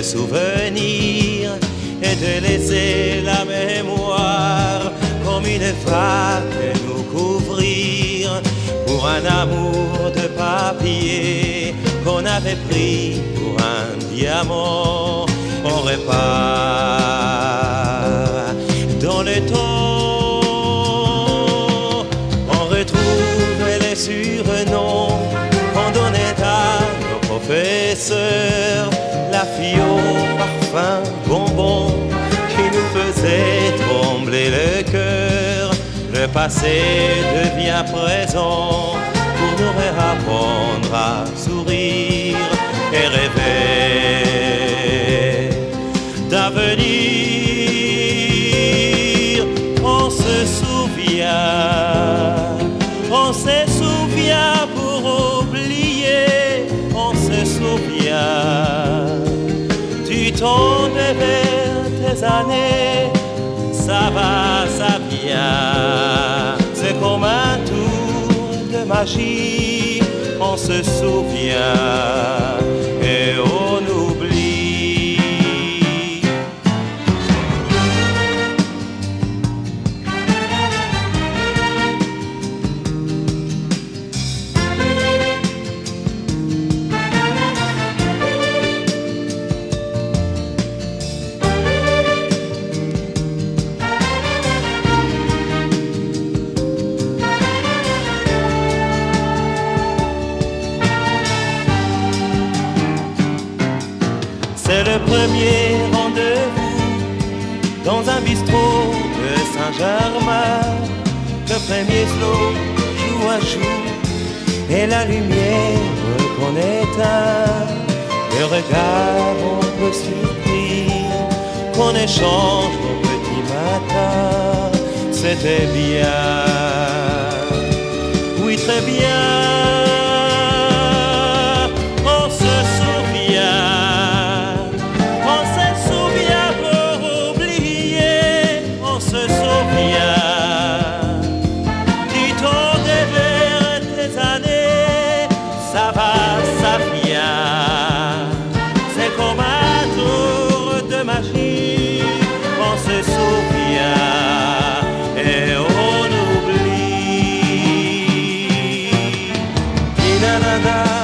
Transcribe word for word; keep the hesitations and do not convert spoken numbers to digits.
souvenirs et de laisser la mémoire comme une vague nous couvrir pour un amour de papier qu'on avait pris pour un diamant. On repart dans le temps, on retrouve les surnoms qu'on donnait à nos professeurs, la fille au parfum bonbon qui nous faisait trembler le cœur. Le passé devient présent pour nous réapprendre à sourire et rêver d'avenir. On se souvient, on se souvient pour oublier, on se souvient du temps de tes années. Ça va, ça vient, c'est comme un tour de magie. On se souvient et on oublie. C'est le premier rendez-vous dans un bistrot de Saint-Germain. Le premier slow joue à joue et la lumière qu'on éteint. Le regard un peu surpris qu'on échange au petit matin. C'était bien, oui très bien. On se souvient. Ça va, ça vient, c'est comme un tour de magie. On se souvient et on oublie. Di-da-da-da.